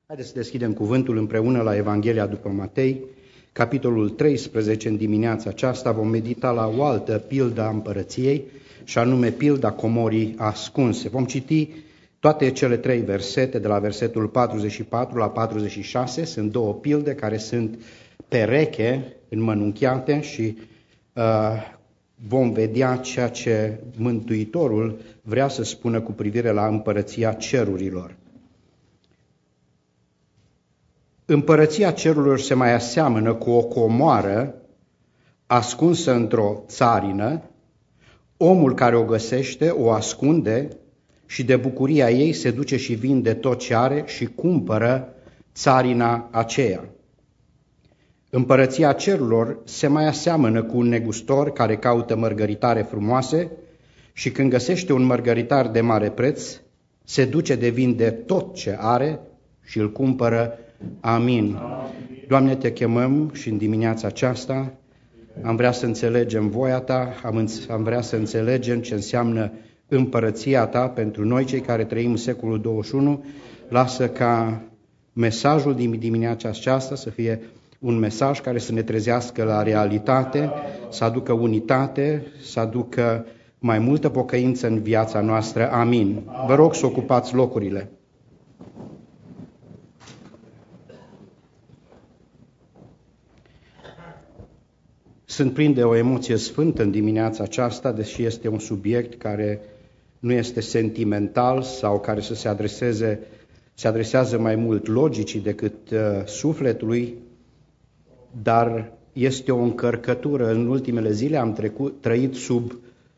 Haideți să deschidem cuvântul împreună la Evanghelia după Matei, capitolul 13. În dimineața aceasta vom medita la o altă pildă a împărăției, și anume pilda comorii ascunse. Vom citi toate cele 3 versete, de la versetul 44 la 46. Sunt 2 pilde care sunt pereche, înmănunchiate și vom vedea ceea ce Mântuitorul vrea să spună cu privire la împărăția cerurilor. Împărăția cerurilor se mai aseamănă cu o comoară ascunsă într-o țarină. Omul care o găsește o ascunde și de bucuria ei se duce și vinde tot ce are și cumpără țarina aceea. Împărăția cerurilor se mai aseamănă cu un negustor care caută mărgăritare frumoase și când găsește un mărgăritar de mare preț, se duce de vinde tot ce are și îl cumpără. Amin. Doamne, te chemăm și în dimineața aceasta am vrea să înțelegem voia ta, am vrea să înțelegem ce înseamnă împărăția ta pentru noi, cei care trăim în secolul 21. Lasă ca mesajul din dimineața aceasta să fie un mesaj care să ne trezească la realitate, să aducă unitate, să aducă mai multă pocăință în viața noastră. Amin. Vă rog să ocupați locurile. Sunt plin de o emoție sfântă în dimineața aceasta, deși este un subiect care nu este sentimental sau care să se adresează mai mult logicii decât sufletului, dar este o încărcătură. În ultimele zile am trăit sub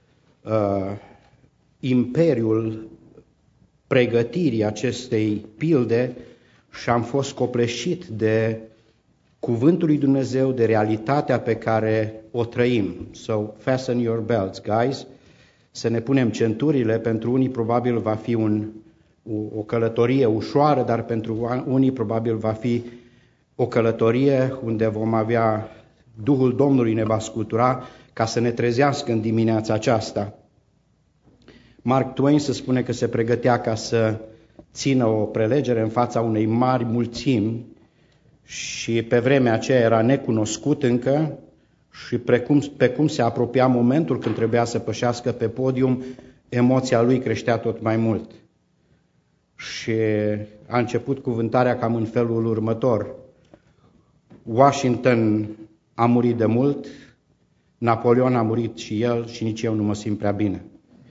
imperiul pregătirii acestei pilde și am fost copleșit de Cuvântul lui Dumnezeu, de realitatea pe care o trăim. So, fasten your belts, guys. Să ne punem centurile. Pentru unii probabil va fi o călătorie ușoară, dar pentru unii probabil va fi o călătorie unde vom avea Duhul Domnului ne va scutura ca să ne trezească în dimineața aceasta. Mark Twain se spune că se pregătea ca să țină o prelegere în fața unei mari mulțimi și pe vremea aceea era necunoscut încă și pe cum se apropia momentul când trebuia să pășească pe podium, emoția lui creștea tot mai mult. Și a început cuvântarea cam în felul următor: Washington a murit de mult, Napoleon a murit și el și nici eu nu mă simt prea bine.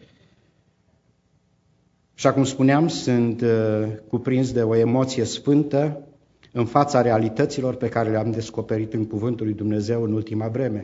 Și cum spuneam, sunt cuprins de o emoție sfântă în fața realităților pe care le-am descoperit în Cuvântul lui Dumnezeu în ultima vreme.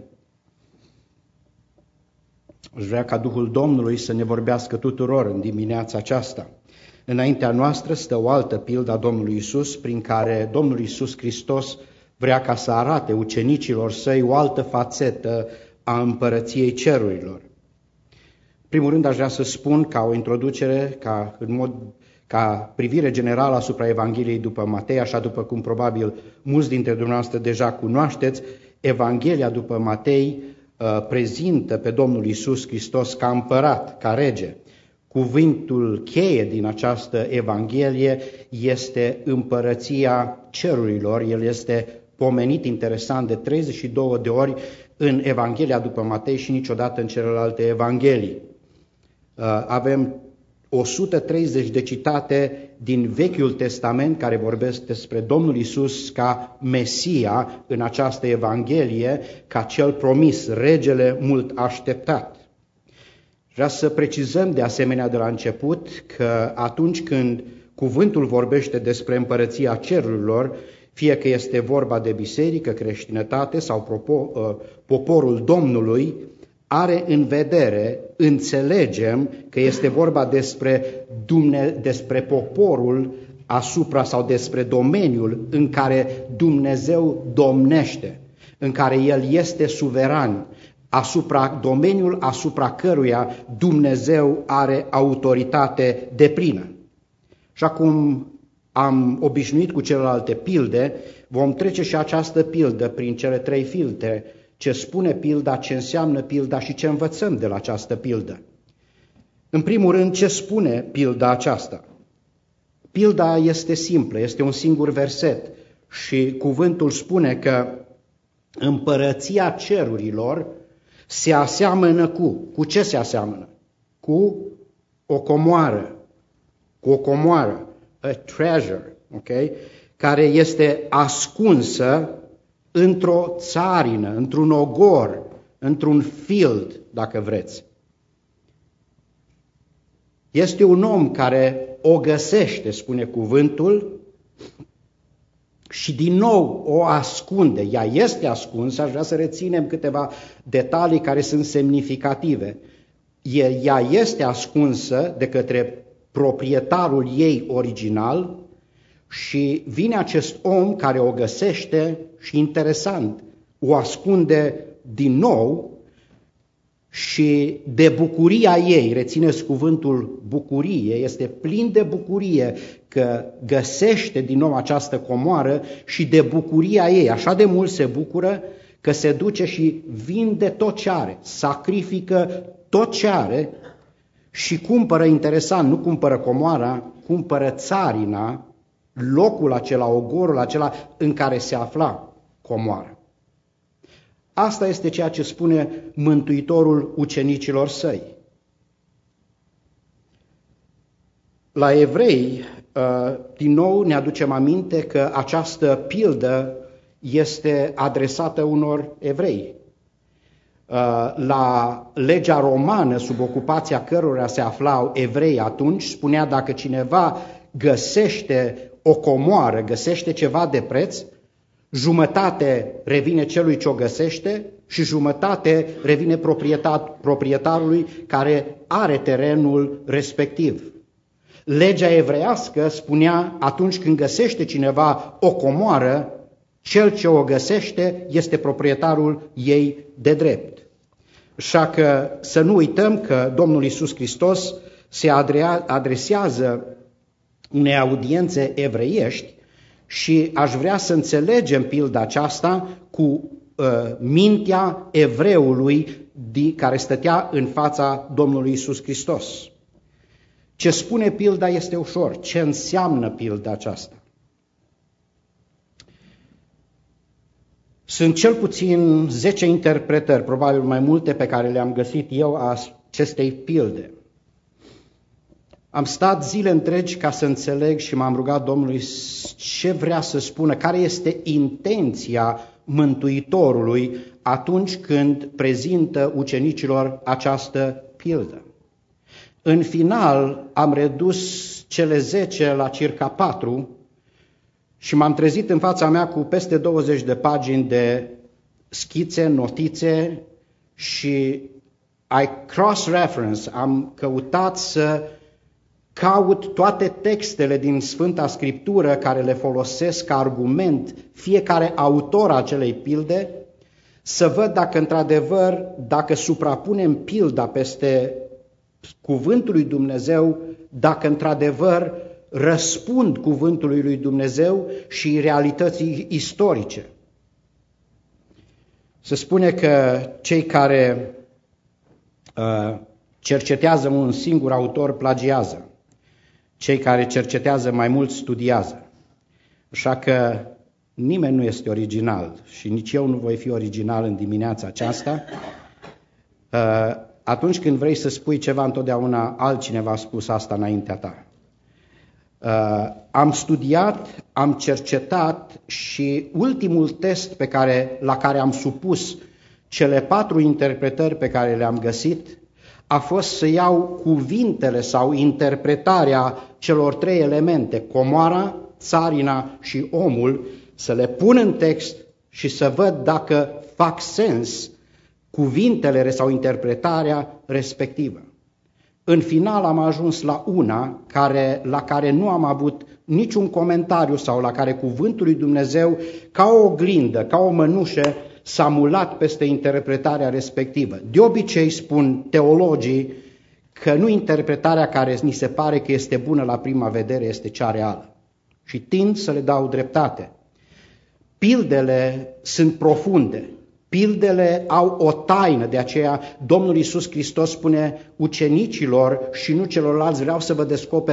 Aș vrea ca Duhul Domnului să ne vorbească tuturor în dimineața aceasta. Înaintea noastră stă o altă pildă a Domnului Iisus, prin care Domnul Iisus Hristos vrea ca să arate ucenicilor săi o altă fațetă a împărăției cerurilor. În primul rând aș vrea să spun ca o introducere, ca privire generală asupra Evangheliei după Matei, așa după cum probabil mulți dintre dumneavoastră deja cunoașteți, Evanghelia după Matei prezintă pe Domnul Iisus Hristos ca împărat, ca rege. Cuvântul cheie din această Evanghelie este împărăția cerurilor. El este pomenit interesant de 32 de ori în Evanghelia după Matei și niciodată în celelalte Evanghelii. Avem 130 de citate din Vechiul Testament care vorbesc despre Domnul Iisus ca Mesia în această Evanghelie, ca cel promis, regele mult așteptat. Vreau să precizăm de asemenea de la început că atunci când cuvântul vorbește despre împărăția cerurilor, fie că este vorba de biserică, creștinătate sau poporul Domnului, are în vedere, înțelegem că este vorba despre poporul asupra sau despre domeniul în care Dumnezeu domnește, în care El este suveran, domeniul asupra căruia Dumnezeu are autoritate deplină. Și acum am obișnuit cu celelalte pilde, vom trece și această pildă prin cele 3 filtre: ce spune pilda, ce înseamnă pilda și ce învățăm de la această pildă. În primul rând, ce spune pilda aceasta? Pilda este simplă, este un singur verset și cuvântul spune că împărăția cerurilor se aseamănă cu ce se aseamănă? Cu o comoară, a treasure, okay? Care este ascunsă într-o țarină, într-un ogor, într-un field, dacă vreți. Este un om care o găsește, spune cuvântul, și din nou o ascunde. Ea este ascunsă, aș vrea să reținem câteva detalii care sunt semnificative. Ea este ascunsă de către proprietarul ei original și vine acest om care o găsește și, interesant, o ascunde din nou și de bucuria ei, rețineți cuvântul bucurie, este plin de bucurie că găsește din nou această comoară și de bucuria ei, așa de mult se bucură că se duce și vinde tot ce are, sacrifică tot ce are și cumpără, interesant, nu cumpără comoara, cumpără țarina, locul acela, ogorul acela în care se afla comoara. Asta este ceea ce spune Mântuitorul ucenicilor săi. La Evrei, din nou ne aducem aminte că această pildă este adresată unor evrei. La legea romană, sub ocupația cărora se aflau evrei atunci, spunea dacă cineva găsește o comoară, găsește ceva de preț, jumătate revine celui ce o găsește și jumătate revine proprietarului care are terenul respectiv. Legea evreiască spunea atunci când găsește cineva o comoară, cel ce o găsește este proprietarul ei de drept. Așa că să nu uităm că Domnul Iisus Hristos se adresează unei audiențe evreiești și aș vrea să înțelegem pilda aceasta cu mintea evreului care stătea în fața Domnului Iisus Hristos. Ce spune pilda este ușor. Ce înseamnă pilda aceasta? Sunt cel puțin 10 interpretări, probabil mai multe, pe care le-am găsit eu a acestei pilde. Am stat zile întregi ca să înțeleg și m-am rugat Domnului ce vrea să spună, care este intenția Mântuitorului atunci când prezintă ucenicilor această pildă. În final am redus cele 10 la circa 4 și m-am trezit în fața mea cu peste 20 de pagini de schițe, notițe și I cross-reference, am căutat să caut toate textele din Sfânta Scriptură care le folosesc ca argument fiecare autor a acelei pilde, să văd dacă într-adevăr, dacă suprapunem pilda peste cuvântul lui Dumnezeu, dacă într-adevăr răspund cuvântului lui Dumnezeu și realității istorice. Se spune că cei care cercetează un singur autor plagiază. Cei care cercetează mai mult studiază. Așa că nimeni nu este original și nici eu nu voi fi original în dimineața aceasta. Atunci când vrei să spui ceva, întotdeauna altcineva a spus asta înaintea ta. Am studiat, am cercetat și ultimul test la care am supus cele 4 interpretări pe care le-am găsit a fost să iau cuvintele sau interpretarea celor 3 elemente, comoara, țarina și omul, să le pun în text și să văd dacă fac sens cuvintele sau interpretarea respectivă. În final am ajuns la una la care nu am avut niciun comentariu sau la care cuvântul lui Dumnezeu, ca o oglindă, ca o mănușă, s-a mulat peste interpretarea respectivă. De obicei spun teologii că nu interpretarea care ni se pare că este bună la prima vedere este cea reală. Și tind să le dau dreptate. Pildele sunt profunde. Pildele au o taină, de aceea Domnul Iisus Hristos spune ucenicilor și nu celorlalți, vreau să vă descoper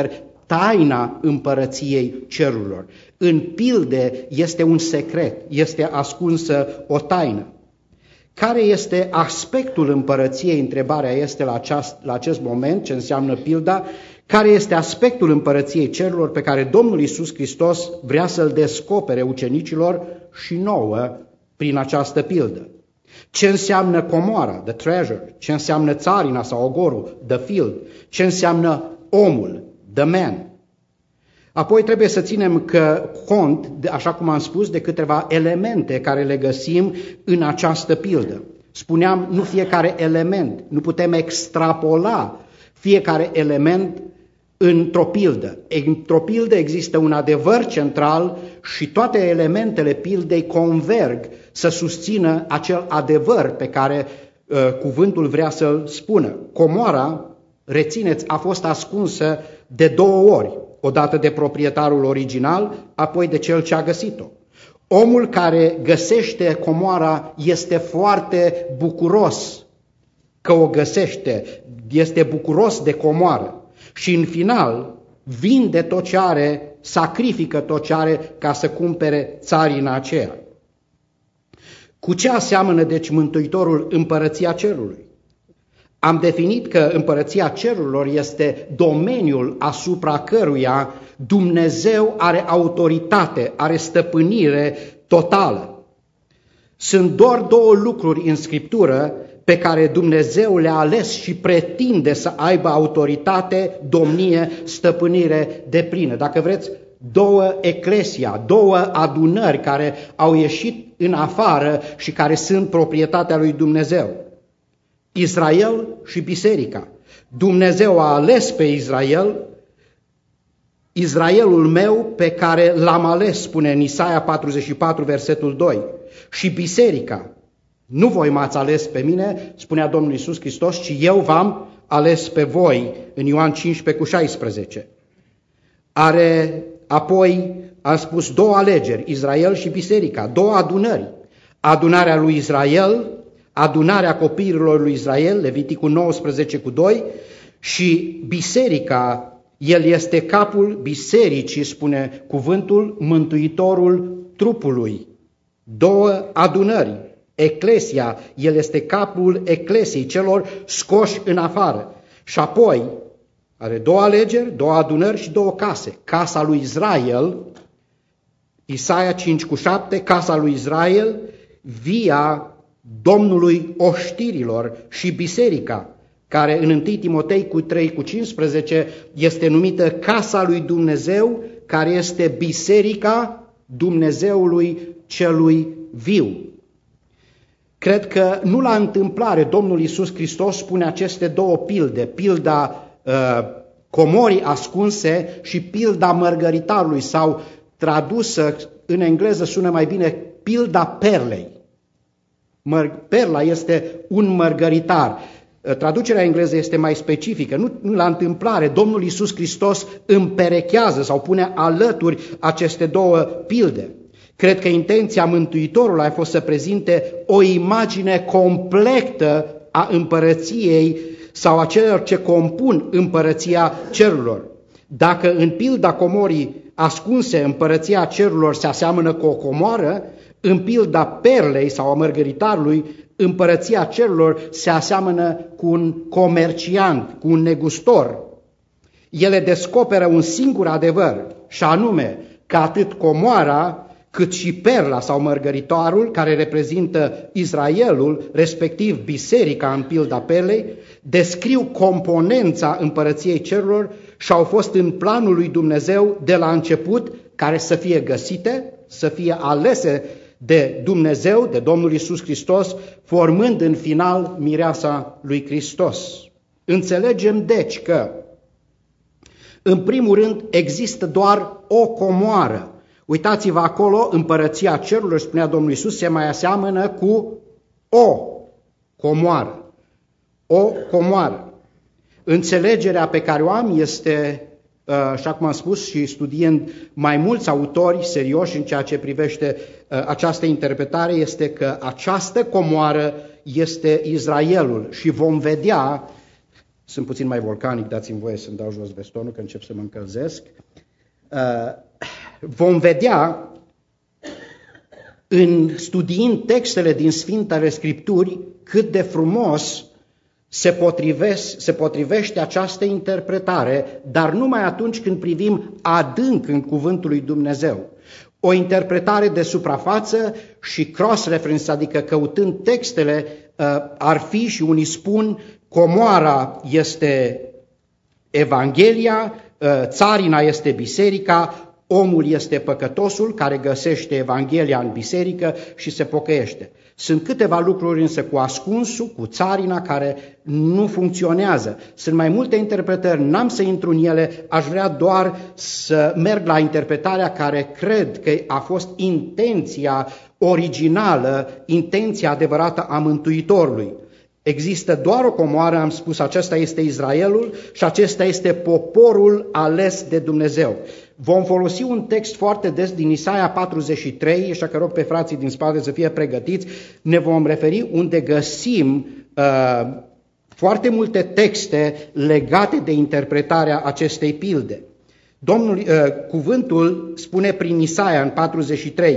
taina împărăției cerurilor. În pilde este un secret, este ascunsă o taină. Care este aspectul împărăției? Întrebarea este la acest moment, ce înseamnă pilda. Care este aspectul împărăției cerurilor pe care Domnul Iisus Hristos vrea să-l descopere ucenicilor și nouă prin această pildă? Ce înseamnă comoara, the treasure? Ce înseamnă țarina sau ogorul, the field? Ce înseamnă omul, the man? Apoi trebuie să ținem cont, așa cum am spus, de câteva elemente care le găsim în această pildă. Spuneam, nu fiecare element, nu putem extrapola fiecare element într-o pildă. Într-o pildă există un adevăr central și toate elementele pildei converg să susțină acel adevăr pe care cuvântul vrea să-l spună. Comoara, rețineți, a fost ascunsă de 2 ori. Odată de proprietarul original, apoi de cel ce a găsit-o. Omul care găsește comoara este foarte bucuros că o găsește, este bucuros de comoară și în final vinde tot ce are, sacrifică tot ce are ca să cumpere țarina aceea. Cu ce aseamănă deci Mântuitorul împărăția cerului? Am definit că împărăția cerurilor este domeniul asupra căruia Dumnezeu are autoritate, are stăpânire totală. Sunt doar 2 lucruri în Scriptură pe care Dumnezeu le-a ales și pretinde să aibă autoritate, domnie, stăpânire deplină. Dacă vreți, 2 eclesia, 2 adunări care au ieșit în afară și care sunt proprietatea lui Dumnezeu. Israel și biserica. Dumnezeu a ales pe Israel, Israelul meu pe care l-am ales, spune în Isaia 44, versetul 2. Și biserica, nu voi m-ați ales pe mine, spunea Domnul Iisus Hristos, ci eu v-am ales pe voi, în Ioan 15 cu 16. Apoi am spus 2 alegeri, Israel și biserica, 2 adunări. Adunarea lui Israel, adunarea copiilor lui Israel, Leviticul 19 cu 2, și biserica, el este capul bisericii, spune cuvântul, mântuitorul trupului. 2 adunări, eclesia, el este capul eclesiei, celor scoși în afară. Și apoi are 2 alegeri, 2 adunări și 2 case. Casa lui Israel, Isaia 5 cu 7, casa lui Israel, via Domnului oștirilor, și biserica, care în 1 Timotei cu 3 cu 15 este numită casa lui Dumnezeu, care este biserica Dumnezeului celui viu. Cred că nu la întâmplare Domnul Iisus Hristos spune aceste 2 pilde, pilda comorii ascunse și pilda mărgăritarului, sau tradusă în engleză sună mai bine pilda perlei. Perla este un mărgăritar. Traducerea engleză este mai specifică. Nu la întâmplare, Domnul Iisus Hristos împerechează sau pune alături aceste 2 pilde. Cred că intenția Mântuitorului a fost să prezinte o imagine completă a împărăției sau a celor ce compun împărăția cerurilor. Dacă în pilda comorii ascunse împărăția cerurilor se aseamănă cu o comoară, în pilda perlei sau a mărgăritarului, împărăția cerurilor se aseamănă cu un comerciant, cu un negustor. Ele descoperă un singur adevăr, și anume că atât comoara cât și perla sau mărgăritarul, care reprezintă Israelul, respectiv biserica în pilda perlei, descriu componența împărăției cerurilor și au fost în planul lui Dumnezeu de la început, care să fie găsite, să fie alese de Dumnezeu, de Domnul Iisus Hristos, formând în final mireasa lui Hristos. Înțelegem deci că, în primul rând, există doar o comoară. Uitați-vă acolo, împărăția cerurilor, spunea Domnul Iisus, se mai aseamănă cu o comoară. O comoară. Înțelegerea pe care o am este, așa cum am spus și studiind mai mulți autori serioși în ceea ce privește această interpretare, este că această comoară este Israelul și vom vedea Sunt puțin mai volcanic, dați-mi voie să-mi dau jos vestonul, că încep să mă încălzesc. Vom vedea, studiind textele din Sfintele Scripturi, cât de frumos se potrivește această interpretare, dar numai atunci când privim adânc în cuvântul lui Dumnezeu. O interpretare de suprafață și cross-reference, adică căutând textele, ar fi, și unii spun, comoara este Evanghelia, țarina este biserica, omul este păcătosul care găsește Evanghelia în biserică și se pocăiește. Sunt câteva lucruri însă cu ascunsul, cu țarina, care nu funcționează. Sunt mai multe interpretări, n-am să intru în ele, aș vrea doar să merg la interpretarea care cred că a fost intenția originală, intenția adevărată a Mântuitorului. Există doar o comoară, am spus, acesta este Israelul și acesta este poporul ales de Dumnezeu. Vom folosi un text foarte des din Isaia 43, așa că rog pe frații din spate să fie pregătiți, ne vom referi unde găsim foarte multe texte legate de interpretarea acestei pilde. Cuvântul spune prin Isaia în 43,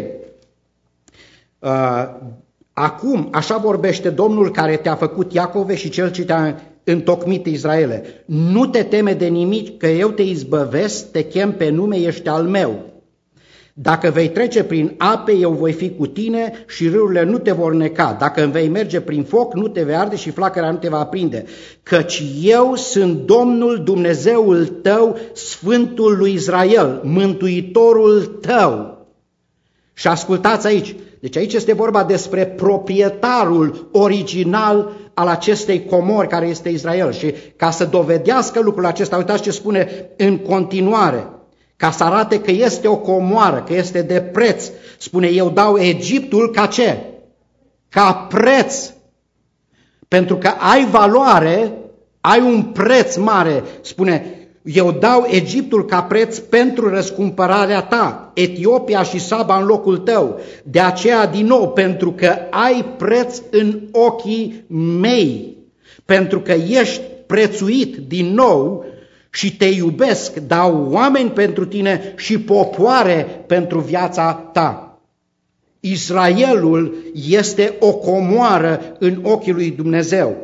acum, așa vorbește Domnul care te-a făcut Iacove și Cel ce te-a întocmit Israele. Nu te teme de nimic, că eu te izbăvesc, te chem pe nume, ești al meu. Dacă vei trece prin ape, eu voi fi cu tine și râurile nu te vor neca. Dacă vei merge prin foc, nu te vei arde și flacăra nu te va aprinde. Căci eu sunt Domnul Dumnezeul tău, Sfântul lui Israel, Mântuitorul tău. Și ascultați aici. Deci aici este vorba despre proprietarul original al acestei comori care este Israel. Și ca să dovedească lucrul acesta, uitați ce spune în continuare, ca să arate că este o comoară, că este de preț. Spune, eu dau Egiptul ca ce? Ca preț. Pentru că ai valoare, ai un preț mare. Spune, eu dau Egiptul ca preț pentru răscumpărarea ta, Etiopia și Saba în locul tău. De aceea, din nou, pentru că ai preț în ochii mei, pentru că ești prețuit din nou și te iubesc, dau oameni pentru tine și popoare pentru viața ta. Israelul este o comoară în ochii lui Dumnezeu.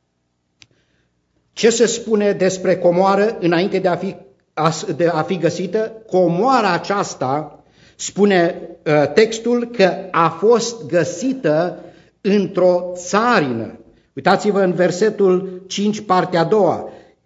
Ce se spune despre comoară înainte de a fi găsită? Comoara aceasta, spune textul, că a fost găsită într-o țarină. Uitați-vă în versetul 5, partea a doua.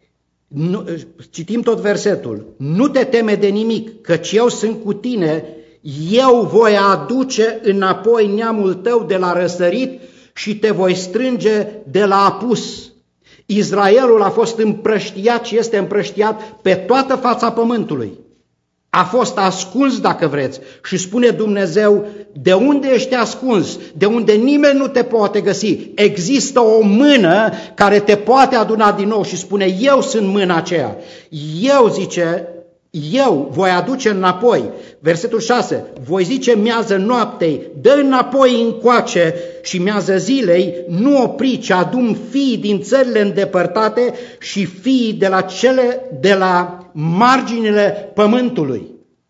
Citim tot versetul. Nu te teme de nimic, căci eu sunt cu tine, eu voi aduce înapoi neamul tău de la răsărit și te voi strânge de la apus. Israelul a fost împrăștiat și este împrăștiat pe toată fața pământului. A fost ascuns, dacă vreți, și spune Dumnezeu, de unde ești ascuns, de unde nimeni nu te poate găsi, există o mână care te poate aduna din nou și spune, eu sunt mâna aceea. Eu, zice, eu voi aduce înapoi. Versetul 6, voi zice miază noaptei, dă înapoi încoace și miază zilei, nu opri, ci adu-mi fii din țările îndepărtate și fii de la marginile pământului.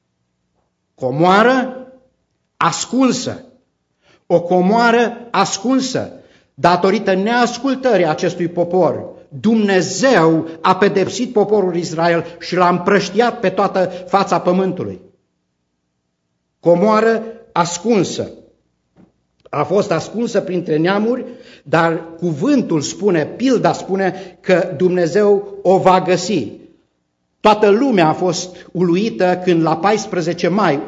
Comoară ascunsă, o comoară ascunsă, datorită neascultării acestui popor. Dumnezeu a pedepsit poporul Israel și l-a împrăștiat pe toată fața pământului. Comoară ascunsă. A fost ascunsă printre neamuri, dar cuvântul spune, pilda spune că Dumnezeu o va găsi. Toată lumea a fost uluită când la 14 mai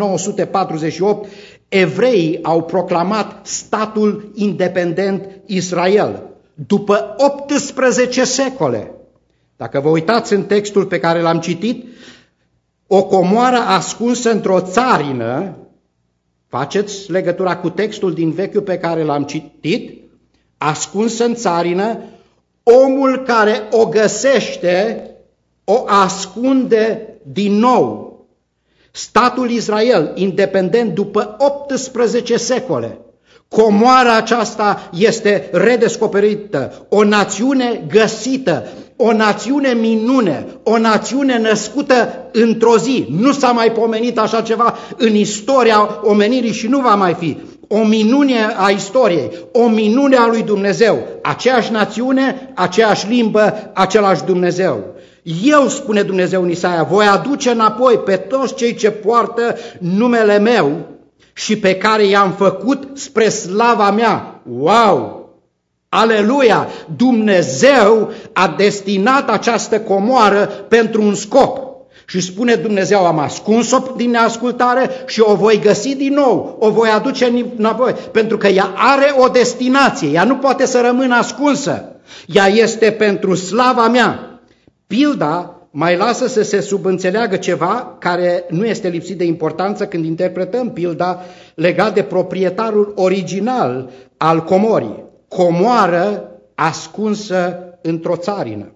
1948 evreii au proclamat statul independent Israel. După 18 secole, dacă vă uitați în textul pe care l-am citit, o comoară ascunsă într-o țarină, faceți legătura cu textul din Vechiul pe care l-am citit, ascunsă în țarină, omul care o găsește, o ascunde din nou. Statul Israel, independent după 18 secole, Comoara aceasta este redescoperită, o națiune găsită, o națiune minune, o națiune născută într-o zi. Nu s-a mai pomenit așa ceva în istoria omenirii și nu va mai fi. O minune a istoriei, o minune a lui Dumnezeu. Aceeași națiune, aceeași limbă, același Dumnezeu. Eu, spune Dumnezeu în Isaia, voi aduce înapoi pe toți cei ce poartă numele meu și pe care i-am făcut spre slava mea. Wow! Aleluia! Dumnezeu a destinat această comoară pentru un scop. Și spune Dumnezeu, am ascuns-o din neascultare și o voi găsi din nou, o voi aduce înapoi, pentru că ea are o destinație, ea nu poate să rămână ascunsă. Ea este pentru slava mea. Pilda mai lasă să se subînțeleagă ceva care nu este lipsit de importanță când interpretăm pilda legat de proprietarul original al comorii. Comoară ascunsă într-o țarină.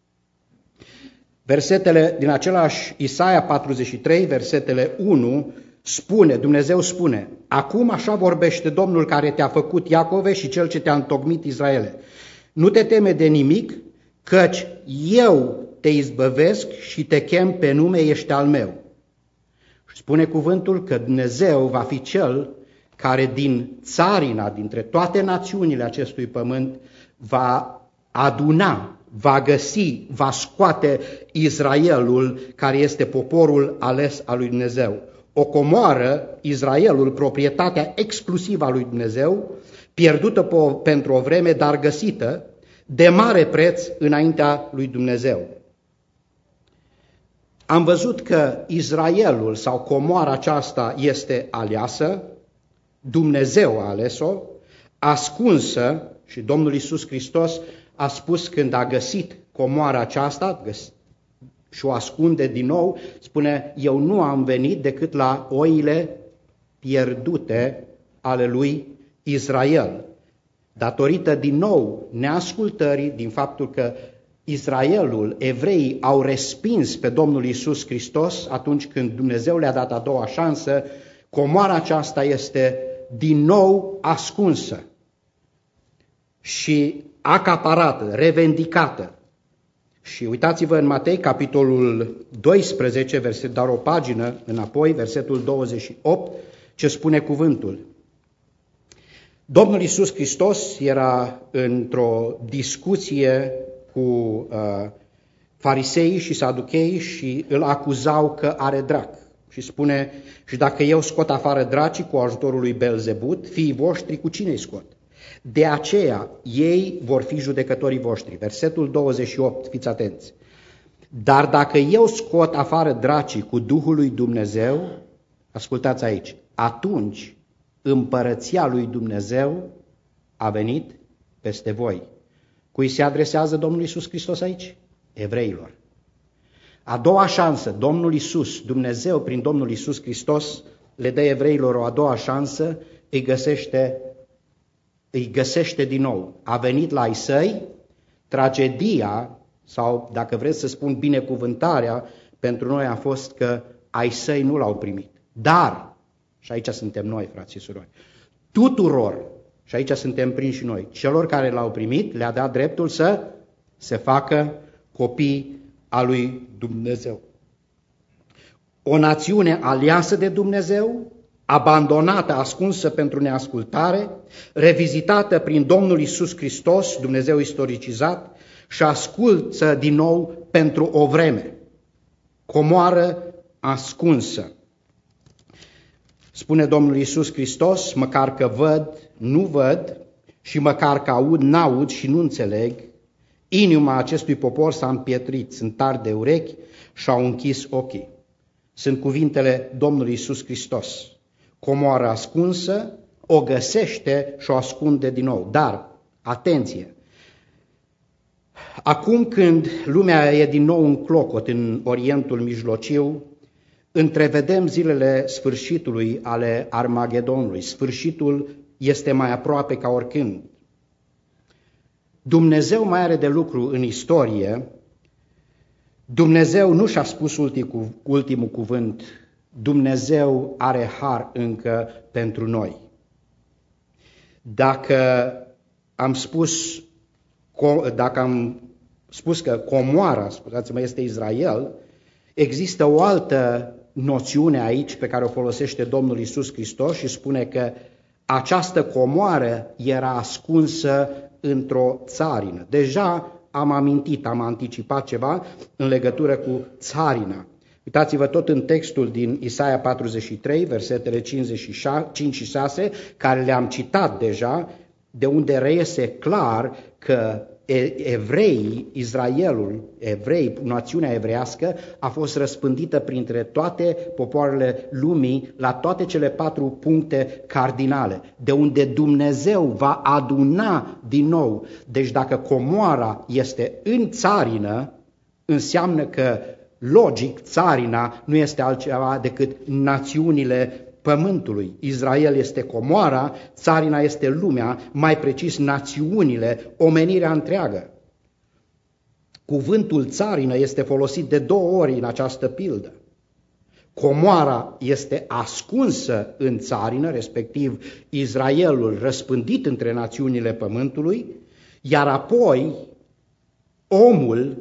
Versetele din același Isaia 43, versetele 1, Dumnezeu spune, acum așa vorbește Domnul care te-a făcut Iacove și Cel ce te-a întocmit Israele. Nu te teme de nimic, căci eu te izbăvesc și te chem pe nume, ești al meu. Spune cuvântul că Dumnezeu va fi Cel care din țarina, dintre toate națiunile acestui pământ, va aduna, va găsi, va scoate Israelul, care este poporul ales al lui Dumnezeu. O comoară, Israelul, proprietatea exclusivă a lui Dumnezeu, pierdută pentru o vreme, dar găsită, de mare preț înaintea lui Dumnezeu. Am văzut că Israelul sau comoara aceasta este aleasă, Dumnezeu a ales-o, ascunsă, și Domnul Iisus Hristos a spus când a găsit comoara aceasta și o ascunde din nou, spune, eu nu am venit decât la oile pierdute ale lui Israel. Datorită din nou neascultării, din faptul că Israelul, evreii au respins pe Domnul Iisus Hristos atunci când Dumnezeu le-a dat a doua șansă, comoara aceasta este din nou ascunsă și acaparată, revendicată. Și uitați-vă în Matei, capitolul 12, dar o pagină înapoi, versetul 28, ce spune cuvântul. Domnul Iisus Hristos era într-o discuție cu fariseii și saducheii și îl acuzau că are drac. Și spune, și dacă eu scot afară dracii cu ajutorul lui Belzebut, fiii voștri cu cine îi scot? De aceea ei vor fi judecătorii voștri. Versetul 28, fiți atenți. Dar dacă eu scot afară dracii cu Duhul lui Dumnezeu, ascultați aici, atunci împărăția lui Dumnezeu a venit peste voi. Cui se adresează Domnul Iisus Hristos aici? Evreilor. A doua șansă, Domnul Iisus, Dumnezeu prin Domnul Iisus Hristos le dă evreilor o a doua șansă, îi găsește din nou. A venit la ai săi, tragedia, sau dacă vreți să spun binecuvântarea, pentru noi a fost că ai săi nu l-au primit. Dar, și aici suntem noi, frați și surori, tuturor, și aici suntem prinși și noi, celor care l-au primit, le-a dat dreptul să se facă copii a lui Dumnezeu. O națiune aleasă de Dumnezeu, abandonată, ascunsă pentru neascultare, revizitată prin Domnul Iisus Hristos, Dumnezeu istoricizat, și ascultă din nou pentru o vreme. Comoară ascunsă. Spune Domnul Iisus Hristos, măcar că văd, nu văd, și măcar că aud, n-aud și nu înțeleg, inima acestui popor s-a împietrit, sunt tari de urechi și au închis ochii. Sunt cuvintele Domnului Iisus Hristos. Comoară ascunsă, o găsește și o ascunde din nou. Dar, atenție, acum când lumea e din nou în clocot în Orientul Mijlociu, întrevedem zilele sfârșitului ale Armagedonului. Sfârșitul este mai aproape ca oricând. Dumnezeu mai are de lucru în istorie. Dumnezeu nu și-a spus ultimul cuvânt. Dumnezeu are har încă pentru noi. Dacă am spus că comoara, scuzați-mă, este Israel, există o altă noțiune aici pe care o folosește Domnul Iisus Hristos și spune că această comoară era ascunsă într-o țarină. Deja am anticipat ceva în legătură cu țarina. Uitați-vă tot în textul din Isaia 43, versetele 5 și 6, care le-am citat deja, de unde reiese clar că națiunea evreiască a fost răspândită printre toate popoarele lumii la toate cele 4 puncte cardinale, de unde Dumnezeu va aduna din nou. Deci dacă comoara este în țarină, înseamnă că logic țarina nu este altceva decât națiunile pământului. Israel este comoara, țarina este lumea, mai precis națiunile, omenirea întreagă. Cuvântul țarină este folosit de 2 ori în această pildă. Comoara este ascunsă în țarină, respectiv Israelul răspândit între națiunile pământului, iar apoi omul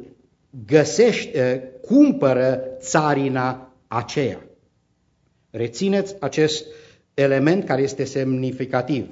cumpără țarina aceea. Rețineți acest element care este semnificativ.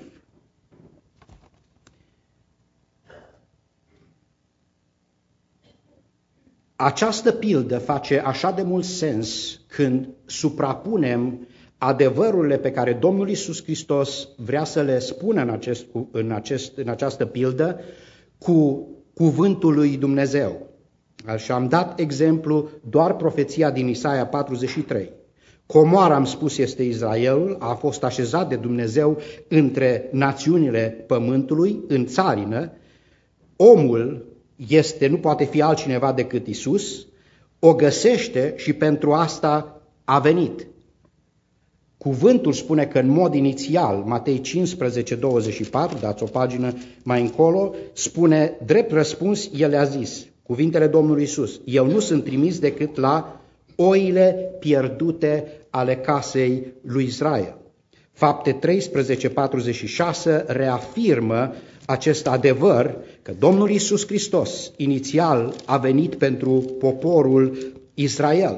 Această pildă face așa de mult sens când suprapunem adevărurile pe care Domnul Iisus Hristos vrea să le spună în această pildă cu cuvântul lui Dumnezeu. Și am dat exemplu doar profeția din Isaia 43. Comoara, am spus, este Israelul, a fost așezat de Dumnezeu între națiunile pământului, în țarină. Omul nu poate fi altcineva decât Isus, o găsește și pentru asta a venit. Cuvântul spune că în mod inițial, Matei 15:24, dați o pagină mai încolo, spune, drept răspuns, el a zis, cuvintele Domnului Isus, eu nu sunt trimis decât la oile pierdute ale casei lui Israel. Fapte 13:46 reafirmă acest adevăr că Domnul Iisus Hristos inițial a venit pentru poporul Israel.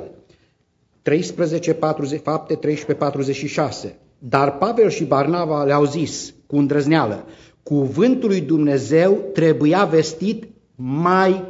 Fapte 13:46. Dar Pavel și Barnaba le-au zis cu îndrăzneală, cuvântul lui Dumnezeu trebuia vestit mai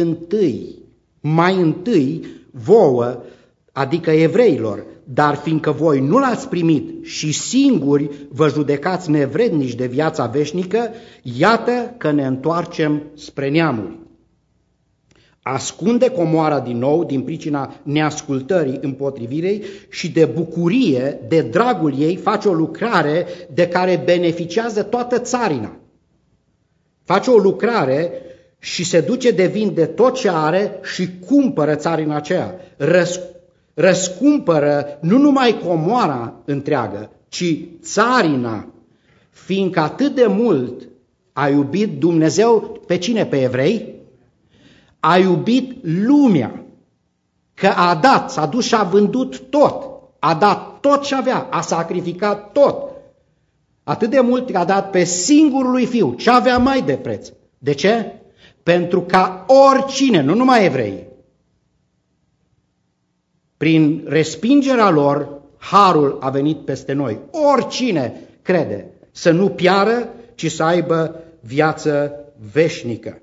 întâi vouă, adică evreilor, dar fiindcă voi nu l-ați primit și singuri vă judecați nevrednici de viața veșnică, iată că ne întoarcem spre neamuri. Ascunde comoara din nou din pricina neascultării împotrivirei și de bucurie, de dragul ei, face o lucrare de care beneficiază toată țarina. Face o lucrare și se duce de vin de tot ce are și cumpără țarina aceea. Răscumpără nu numai comoara întreagă, ci țarina, fiindcă atât de mult a iubit Dumnezeu pe cine? Pe evrei? A iubit lumea, că a dat, s-a dus și a vândut tot, a dat tot ce avea, a sacrificat tot. Atât de mult că a dat pe singurul lui Fiu, ce avea mai de preț. De ce? Pentru ca oricine, nu numai evrei, prin respingerea lor, harul a venit peste noi. Oricine crede să nu piară, ci să aibă viață veșnică.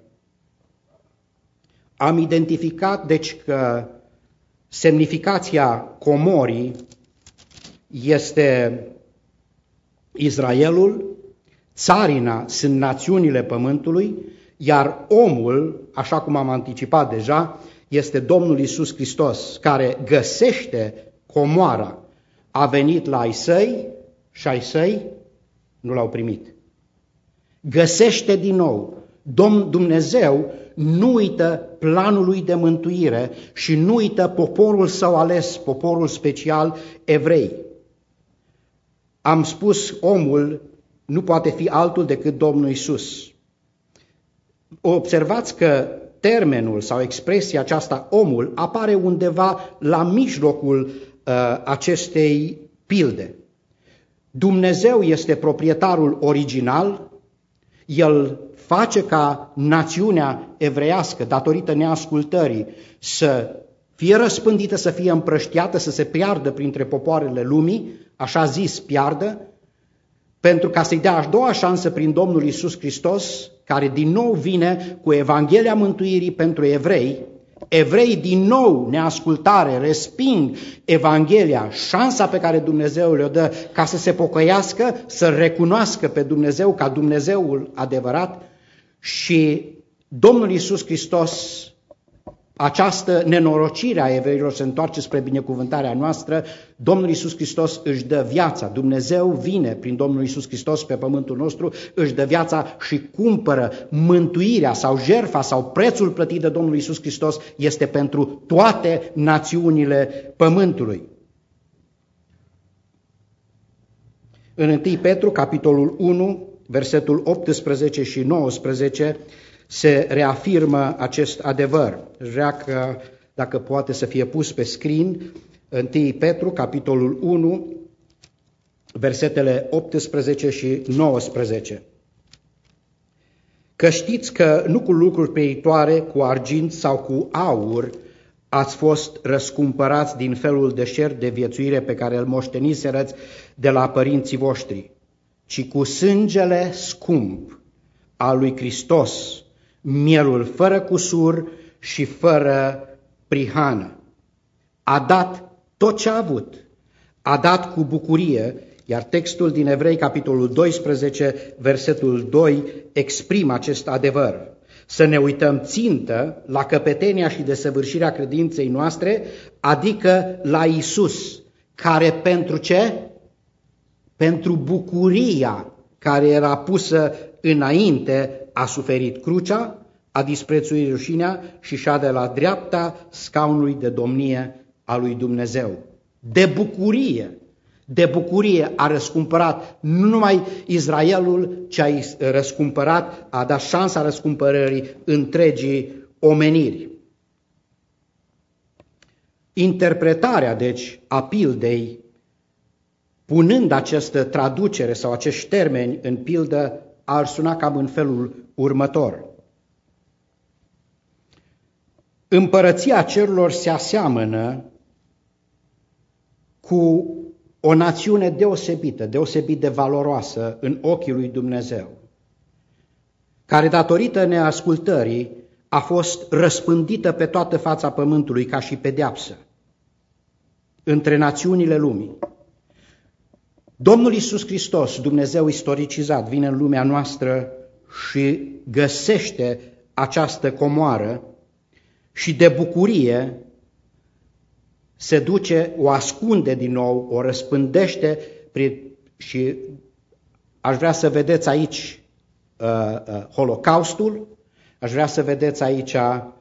Am identificat, deci, că semnificația comorii este Israelul, țarina sunt națiunile pământului, iar omul, așa cum am anticipat deja, este Domnul Iisus Hristos, care găsește comoara. A venit la ai săi și ai săi nu l-au primit. Găsește din nou. Dumnezeu nu uită planul lui de mântuire și nu uită poporul său ales, poporul special evrei. Am spus, omul nu poate fi altul decât Domnul Iisus. Observați că termenul sau expresia aceasta, omul, apare undeva la mijlocul acestei pilde. Dumnezeu este proprietarul original, El face ca națiunea evreiască, datorită neascultării, să fie răspândită, să fie împrăștiată, să se piardă printre popoarele lumii, așa zis piardă, pentru ca să-i dea a doua șansă prin Domnul Iisus Hristos, care din nou vine cu Evanghelia mântuirii pentru evrei. Evreii din nou, neascultare, resping Evanghelia, șansa pe care Dumnezeu le-o dă ca să se pocăiască, să recunoască pe Dumnezeu ca Dumnezeul adevărat, și Domnul Iisus Hristos, această nenorocire a evreilor se întoarce spre binecuvântarea noastră. Domnul Iisus Hristos își dă viața. Dumnezeu vine prin Domnul Iisus Hristos pe pământul nostru, își dă viața și cumpără mântuirea sau jertfa sau prețul plătit de Domnul Iisus Hristos este pentru toate națiunile pământului. În 1 Petru, capitolul 1, versetul 18 și 19, se reafirmă acest adevăr. Vrea că, dacă poate să fie pus pe screen, 1 Petru, capitolul 1, versetele 18 și 19. Că știți că nu cu lucruri peitoare, cu argint sau cu aur, ați fost răscumpărați din felul deșert de viețuire pe care îl moșteniserăți de la părinții voștri, ci cu sângele scump al lui Hristos, mielul fără cusur și fără prihană. A dat tot ce a avut, a dat cu bucurie, iar textul din Evrei, capitolul 12, versetul 2, exprimă acest adevăr. Să ne uităm țintă la căpetenia și desăvârșirea credinței noastre, adică la Iisus, care pentru ce? Pentru bucuria care era pusă înainte, a suferit crucea, a disprețuit rușinea și șade la dreapta scaunului de domnie a lui Dumnezeu. De bucurie a răscumpărat nu numai Israelul, ci a răscumpărat, a dat șansa răscumpărării întregii omeniri. Interpretarea, deci, a pildei, punând această traducere sau acești termeni în pildă, ar suna cam în felul următor. Împărăția cerurilor se aseamănă cu o națiune deosebită, deosebit de valoroasă în ochii lui Dumnezeu, care datorită neascultării a fost răspândită pe toată fața pământului ca și pedeapsă între națiunile lumii. Domnul Iisus Hristos, Dumnezeu istoricizat, vine în lumea noastră și găsește această comoară și de bucurie se duce, o ascunde din nou, o răspândește și aș vrea să vedeți aici Holocaustul, aș vrea să vedeți aici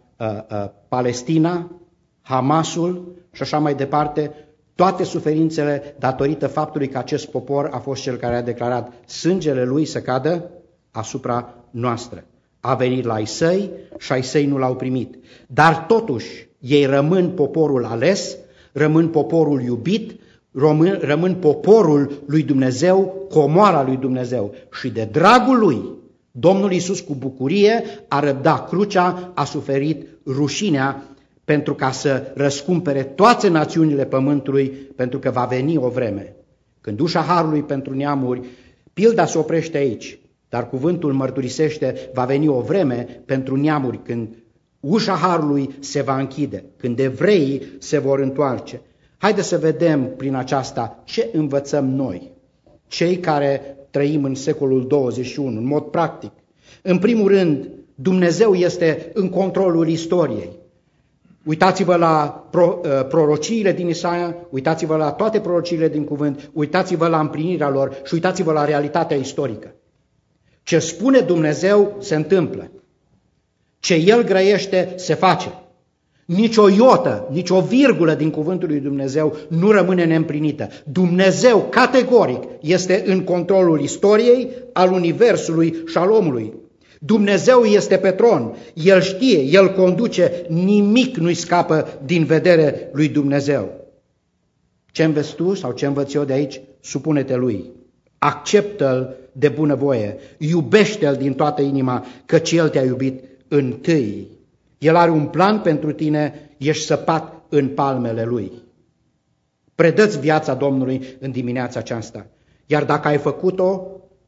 Palestina, Hamasul și așa mai departe, toate suferințele datorită faptului că acest popor a fost cel care a declarat sângele lui să cadă asupra noastră. A venit la ai săi și ai săi nu l-au primit. Dar totuși ei rămân poporul ales, rămân poporul iubit, rămân poporul lui Dumnezeu, comoara lui Dumnezeu. Și de dragul lui, Domnul Iisus cu bucurie a răbdat crucea, a suferit rușinea pentru ca să răscumpere toate națiunile pământului, pentru că va veni o vreme. Când ușa harului pentru neamuri, pilda se oprește aici, dar cuvântul mărturisește, va veni o vreme pentru neamuri când ușa harului se va închide, când evreii se vor întoarce. Haideți să vedem prin aceasta ce învățăm noi, cei care trăim în secolul 21, în mod practic. În primul rând, Dumnezeu este în controlul istoriei. Uitați-vă la prorociile din Isaia, uitați-vă la toate prorociile din cuvânt, uitați-vă la împlinirea lor și uitați-vă la realitatea istorică. Ce spune Dumnezeu se întâmplă. Ce El grăiește se face. Nici o iotă, nici o virgulă din cuvântul lui Dumnezeu nu rămâne neîmplinită. Dumnezeu categoric este în controlul istoriei, al universului și al omului. Dumnezeu este pe tron, El știe, El conduce, nimic nu-i scapă din vedere lui Dumnezeu. Ce înveți tu sau ce învăț eu de aici, supune-te Lui. acceptă-L de bunăvoie, iubește-L din toată inima, căci El te-a iubit întâi. El are un plan pentru tine, ești săpat în palmele Lui. Predă-ți viața Domnului în dimineața aceasta. Iar dacă ai făcut-o,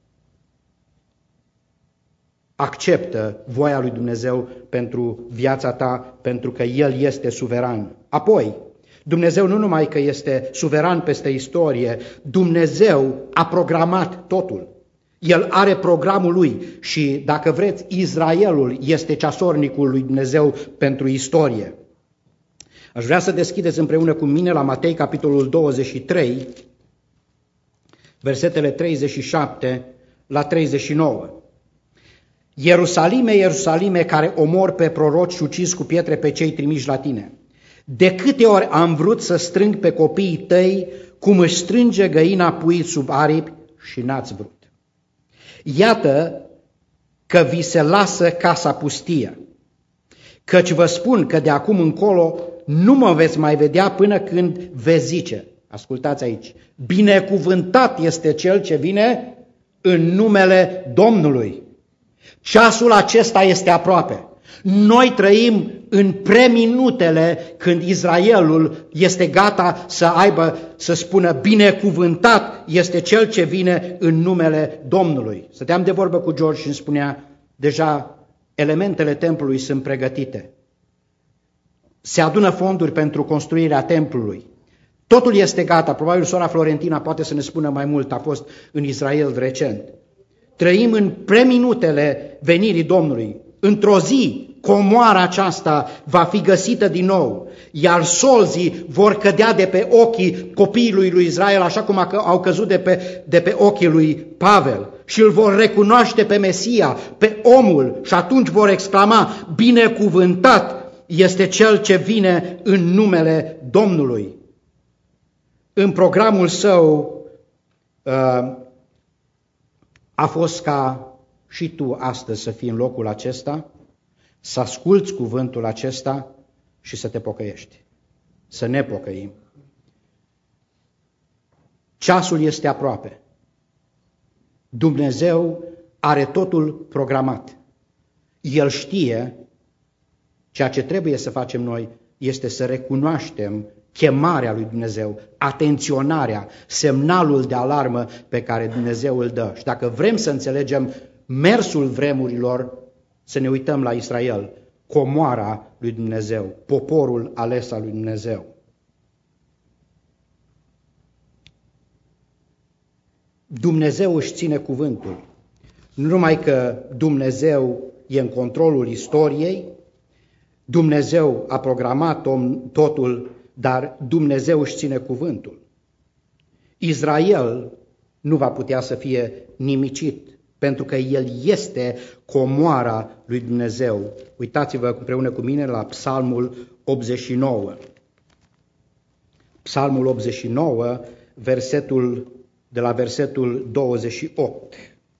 acceptă voia lui Dumnezeu pentru viața ta, pentru că El este suveran. Apoi, Dumnezeu nu numai că este suveran peste istorie, Dumnezeu a programat totul. El are programul Lui și, dacă vreți, Israelul este ceasornicul lui Dumnezeu pentru istorie. Aș vrea să deschideți împreună cu mine la Matei, capitolul 23, versetele 37 la 39. Ierusalime, Ierusalime, care omor pe proroci și ucizi cu pietre pe cei trimiși la tine. De câte ori am vrut să strâng pe copiii tăi, cum își strânge găina puii sub aripi și n-ați vrut. Iată că vi se lasă casa pustie, căci vă spun că de acum încolo nu mă veți mai vedea până când veți zice, ascultați aici, binecuvântat este cel ce vine în numele Domnului. Ceasul acesta este aproape. Noi trăim în preminutele când Israelul este gata să spună binecuvântat este cel ce vine în numele Domnului. Stăteam de vorbă cu George și îmi spunea, deja elementele templului sunt pregătite. Se adună fonduri pentru construirea templului. Totul este gata, probabil sora Florentina poate să ne spună mai mult, a fost în Israel recent. Trăim în preminutele venirii Domnului. Într-o zi, comoara aceasta va fi găsită din nou, iar solzii vor cădea de pe ochii copiului lui Israel, așa cum au căzut de pe ochii lui Pavel. Și îl vor recunoaște pe Mesia, pe omul, și atunci vor exclama, binecuvântat este cel ce vine în numele Domnului. În programul său a fost ca și tu astăzi să fii în locul acesta, să asculți cuvântul acesta și să te pocăiești, să ne pocăim. Ceasul este aproape. Dumnezeu are totul programat. El știe, ceea ce trebuie să facem noi este să recunoaștem chemarea lui Dumnezeu, atenționarea, semnalul de alarmă pe care Dumnezeu îl dă. Și dacă vrem să înțelegem mersul vremurilor, să ne uităm la Israel, comoara lui Dumnezeu, poporul ales al lui Dumnezeu. Dumnezeu își ține cuvântul. Nu numai că Dumnezeu e în controlul istoriei, Dumnezeu a programat totul, dar Dumnezeu își ține cuvântul. Israel nu va putea să fie nimicit, pentru că el este comoara lui Dumnezeu. Uitați-vă împreună cu mine la Psalmul 89. Psalmul 89, de la versetul 28.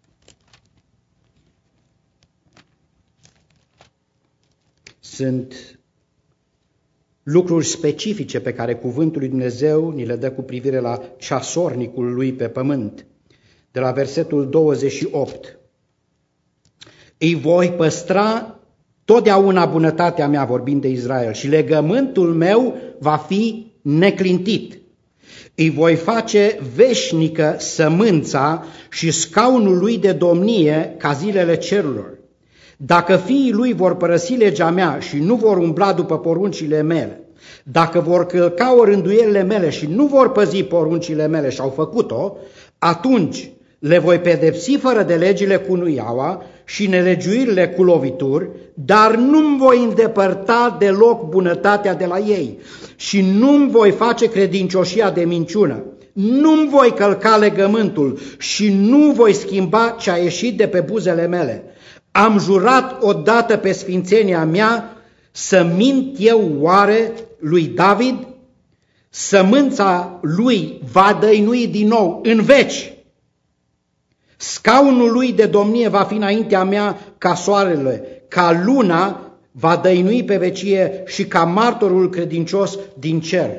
Sunt lucruri specifice pe care cuvântul lui Dumnezeu ni le dă cu privire la ceasornicul lui pe pământ. De la versetul 28. Îi voi păstra totdeauna bunătatea mea, vorbind de Israel, și legământul meu va fi neclintit. Îi voi face veșnică sămânța și scaunul lui de domnie ca zilele cerurilor. Dacă fiii lui vor părăsi legea mea și nu vor umbla după poruncile mele, dacă vor călca rânduielile mele și nu vor păzi poruncile mele și au făcut-o, atunci le voi pedepsi fără de legile cu nuiaua și nelegiuirile cu lovituri, dar nu-mi voi îndepărta deloc bunătatea de la ei și nu-mi voi face credincioșia de minciună. Nu-mi voi călca legământul și nu voi schimba ce a ieșit de pe buzele mele. Am jurat odată pe sfințenia mea, să mint eu oare lui David? Sămânța lui va dăinui din nou în veci. Scaunul lui de domnie va fi înaintea mea ca soarele, ca luna va dăinui pe vecie și ca martorul credincios din cer.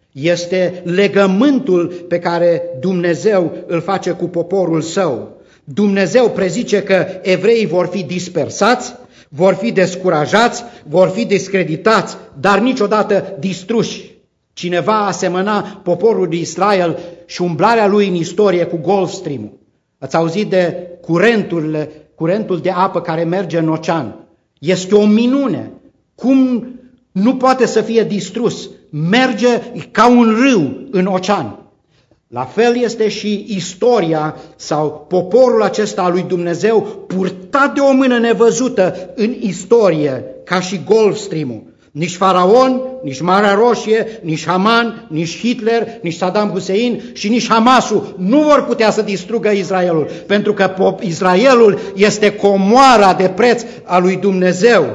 Este legământul pe care Dumnezeu îl face cu poporul său. Dumnezeu prezice că evreii vor fi dispersați, vor fi descurajați, vor fi discreditați, dar niciodată distruși. Cineva asemăna poporul de Israel și umblarea lui în istorie cu Gulf Stream-ul. Ați auzit de curentul de apă care merge în ocean. Este o minune. Cum nu poate să fie distrus? Merge ca un râu în ocean. La fel este și istoria sau poporul acesta al lui Dumnezeu, purtat de o mână nevăzută în istorie, ca și Gulf Stream-ul. Nici Faraon, nici Marea Roșie, nici Haman, nici Hitler, nici Saddam Hussein și nici Hamasul nu vor putea să distrugă Israelul, pentru că Israelul este comoara de preț a lui Dumnezeu.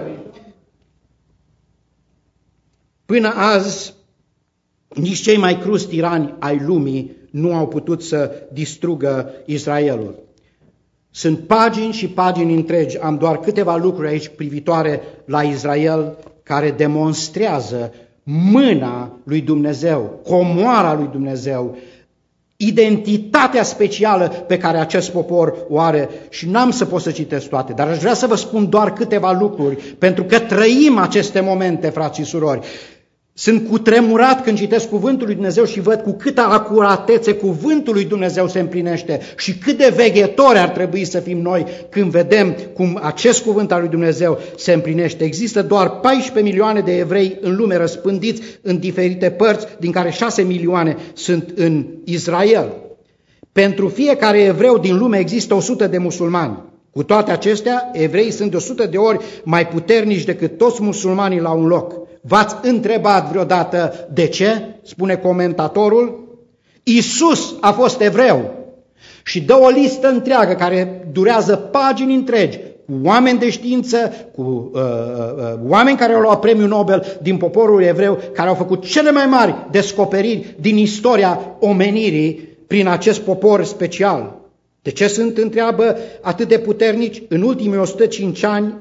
Până azi, nici cei mai cruzi tirani ai lumii nu au putut să distrugă Israelul. Sunt pagini și pagini întregi, am doar câteva lucruri aici privitoare la Israel care demonstrează mâna lui Dumnezeu, comoara lui Dumnezeu, identitatea specială pe care acest popor o are și n-am să pot să citesc toate, dar aș vrea să vă spun doar câteva lucruri, pentru că trăim aceste momente, frați și surori. Sunt cutremurat când citesc cuvântul lui Dumnezeu și văd cu câtă acuratețe cuvântul lui Dumnezeu se împlinește și cât de veghetori ar trebui să fim noi când vedem cum acest cuvânt al lui Dumnezeu se împlinește. Există doar 14 milioane de evrei în lume răspândiți în diferite părți, din care 6 milioane sunt în Israel. Pentru fiecare evreu din lume există 100 de musulmani. Cu toate acestea, evreii sunt de 100 de ori mai puternici decât toți musulmanii la un loc. V-ați întrebat vreodată de ce? Spune comentatorul. Iisus a fost evreu și dă o listă întreagă care durează pagini întregi, cu oameni de știință, cu oameni care au luat premiul Nobel din poporul evreu, care au făcut cele mai mari descoperiri din istoria omenirii prin acest popor special. De ce sunt, întreabă, atât de puternici? În ultimii 105 ani,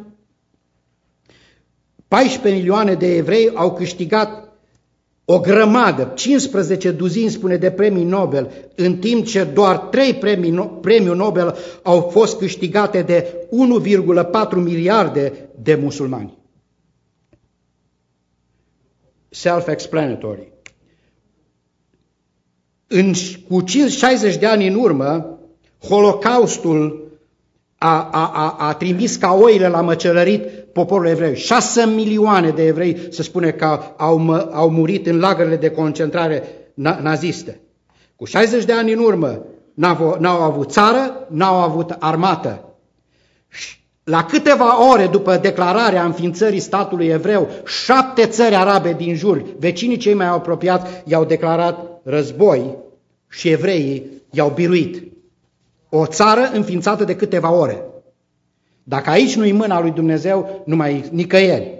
14 milioane de evrei au câștigat o grămadă, 15 duzini, spune, de premii Nobel, în timp ce doar 3 premii Nobel au fost câștigate de 1,4 miliarde de musulmani. Self-explanatory. Cu 60 de ani în urmă, Holocaustul a trimis ca oile la măcelărit poporul evreu. 6 milioane de evrei se spune că au murit în lagările de concentrare naziste. Cu 60 de ani în urmă n-au avut țară, n-au avut armată. La câteva ore după declararea înființării statului evreu, 7 țări arabe din jur, vecinii cei mai apropiați, i-au declarat război și evreii i-au biruit. O țară înființată de câteva ore. Dacă aici nu-i mâna lui Dumnezeu, nu mai nicăieri.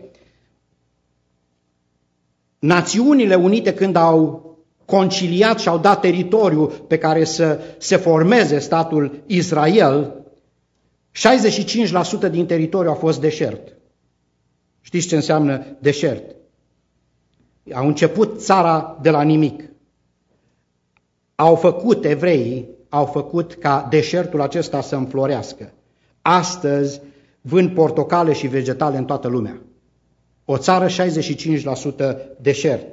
Națiunile Unite, când au conciliat și au dat teritoriu pe care să se formeze statul Israel, 65% din teritoriu a fost deșert. Știți ce înseamnă deșert? Au început țara de la nimic. Evreii au făcut ca deșertul acesta să înflorească. Astăzi vând portocale și vegetale în toată lumea. O țară 65% deșert.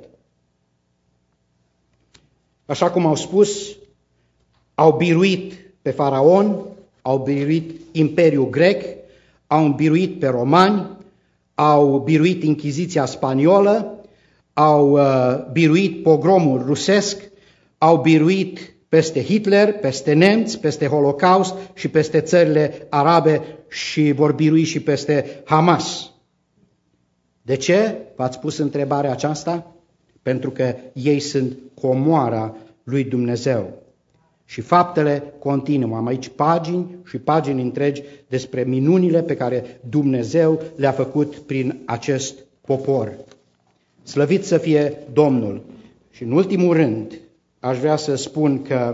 Așa cum au spus, au biruit pe Faraon, au biruit Imperiul Grec, au biruit pe romani, au biruit Inchiziția spaniolă, au biruit pogromul rusesc, au biruit peste Hitler, peste nemți, peste Holocaust și peste țările arabe și vor birui și peste Hamas. De ce? V-ați pus întrebarea aceasta? Pentru că ei sunt comoara lui Dumnezeu. Și faptele continuă. Am aici pagini și pagini întregi despre minunile pe care Dumnezeu le-a făcut prin acest popor. Slăvit să fie Domnul! Și în ultimul rând, aș vrea să spun că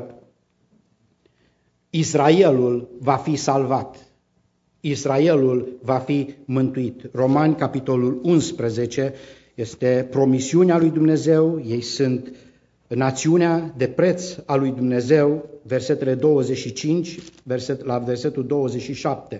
Israelul va fi salvat. Israelul va fi mântuit. Romani, capitolul 11, este promisiunea lui Dumnezeu. Ei sunt națiunea de preț a lui Dumnezeu, versetele 25 la versetul 27.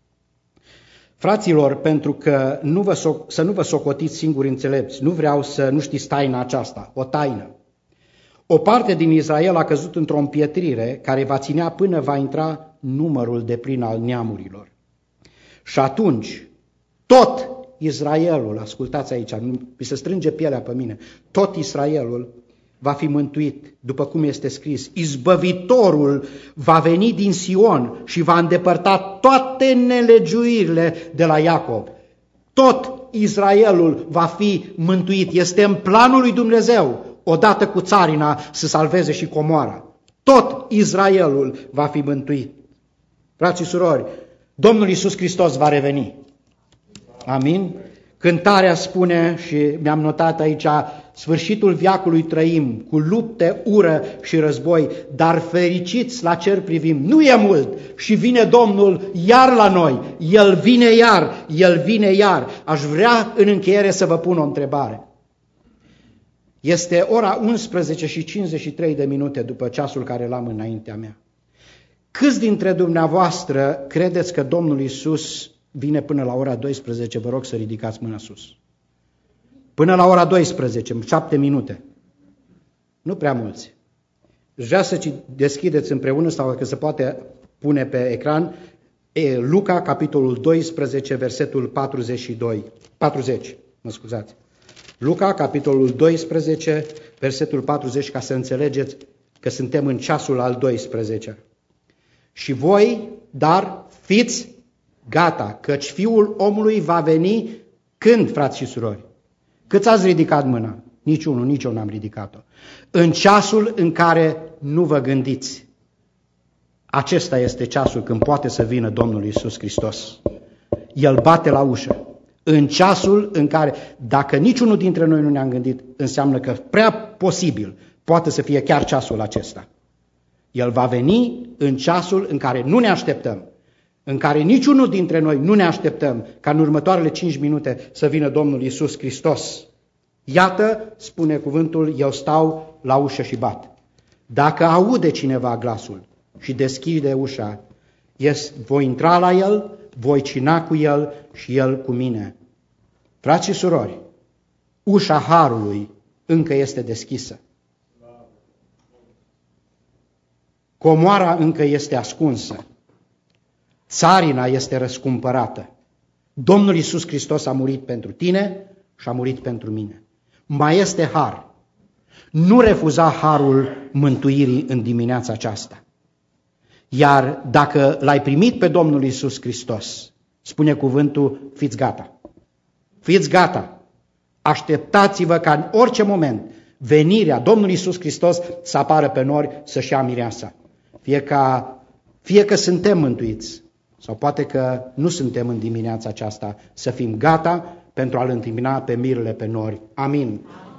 Fraților, pentru că să nu vă socotiți singuri înțelepți, nu vreau să nu știți taina aceasta, o taină. O parte din Israel a căzut într-o împietrire care va ținea până va intra numărul deplin al neamurilor. Și atunci, tot Israelul, ascultați aici, mi se strânge pielea pe mine, tot Israelul va fi mântuit, după cum este scris. Izbăvitorul va veni din Sion și va îndepărta toate nelegiuirile de la Iacov. Tot Israelul va fi mântuit. Este în planul lui Dumnezeu, odată cu țarina, să salveze și Comoara. Tot Israelul va fi mântuit. Frați și surori, Domnul Iisus Hristos va reveni. Amin? Cântarea spune, și mi-am notat aici, sfârșitul veacului trăim, cu lupte, ură și război, dar fericiți la cer privim. Nu e mult și vine Domnul iar la noi. El vine iar, El vine iar. Aș vrea în încheiere să vă pun o întrebare. Este ora 11 și 53 de minute după ceasul care l-am înaintea mea. Câți dintre dumneavoastră credeți că Domnul Iisus vine până la ora 12? Vă rog să ridicați mâna sus. Până la ora 12, 7 minute. Nu prea mulți. Vreau să deschideți împreună, sau că se poate pune pe ecran, Luca, capitolul 12, versetul 40. Luca, capitolul 12, versetul 40, ca să înțelegeți că suntem în ceasul al 12. Și voi, dar, fiți gata, căci Fiul omului va veni când, frați și surori? Câți ați ridicat mâna? Nici eu n-am ridicat-o. În ceasul în care nu vă gândiți. Acesta este ceasul când poate să vină Domnul Iisus Hristos. El bate la ușă. În ceasul în care, dacă niciunul dintre noi nu ne-am gândit, înseamnă că prea posibil poate să fie chiar ceasul acesta. El va veni în ceasul în care nu ne așteptăm, în care niciunul dintre noi nu ne așteptăm ca în următoarele 5 minute să vină Domnul Iisus Hristos. Iată, spune cuvântul, eu stau la ușă și bat. Dacă aude cineva glasul și deschide ușa, voi intra la el, voi cina cu el și el cu mine. Frați și surori, ușa harului încă este deschisă. Comoara încă este ascunsă. Țarina este răscumpărată. Domnul Iisus Hristos a murit pentru tine și a murit pentru mine. Mai este har. Nu refuza harul mântuirii în dimineața aceasta. Iar dacă l-ai primit pe Domnul Iisus Hristos, spune cuvântul, fiți gata. Fiți gata. Așteptați-vă ca în orice moment venirea Domnului Iisus Hristos să apară pe nori să-și ia mireasa. Fie că suntem mântuiți, sau poate că nu suntem în dimineața aceasta, să fim gata pentru a-L întâmpina pe mirele pe nori. Amin.